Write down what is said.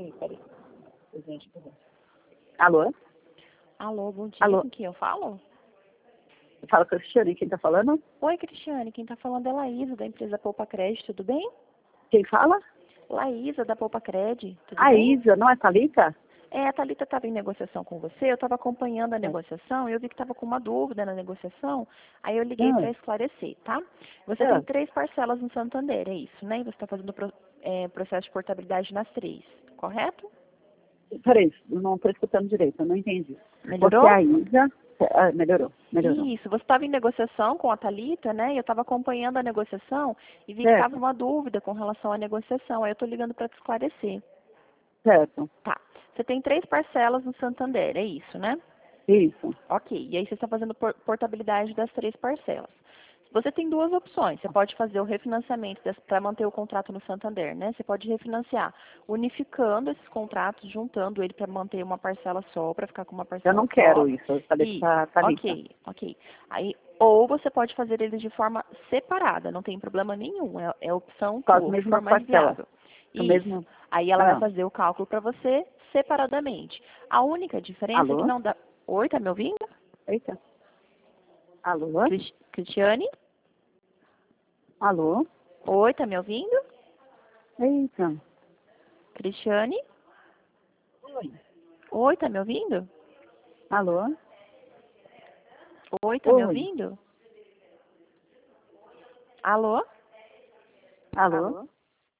Peraí. Alô? Alô, bom dia. Alô? Com quem eu falo? Fala com a Cristiane, quem tá falando? Oi, Cristiane. Quem tá falando é Laísa, da empresa Poupa Crédito, tudo bem? Quem fala? Laísa, da Poupa Crédito, tudo A bem? Isa, não é a Thalita? É, a Thalita estava em negociação com você, eu estava acompanhando a negociação e eu vi que estava com uma dúvida na negociação, aí eu liguei para esclarecer, tá? Você tem 3 parcelas no Santander, é isso, né? E você está fazendo processo de portabilidade nas 3, correto? Peraí, eu não estou escutando direito, eu não entendi. Melhorou? Você é a Isa? Melhorou. Isso, você estava em negociação com a Thalita, né? E eu estava acompanhando a negociação e vi que estava uma dúvida com relação à negociação, aí eu estou ligando para te esclarecer. Certo. Tá. Você tem 3 parcelas no Santander, é isso, né? Isso. Ok. E aí você está fazendo portabilidade das 3 parcelas. Você tem 2 opções. Você pode fazer o refinanciamento para manter o contrato no Santander, né? Você pode refinanciar unificando esses contratos, juntando ele para manter uma parcela só, para ficar com uma parcela Eu não só. quero isso, eu falei pra Thalita. Ok. Aí, ou você pode fazer eles de forma separada, não tem problema nenhum. É opção Com as tua, o que mesmas for mais parcelas. viável. Com o Isso. mesmo... Aí ela vai fazer o cálculo para você separadamente. A única diferença é que Alô? não dá. Oi, tá me ouvindo? Eita. Alô? Cristiane? Alô? Oi, tá me ouvindo? Eita. Cristiane? Oi. Oi, tá me ouvindo? Alô? Oi, tá me Oi. ouvindo? Alô? Alô?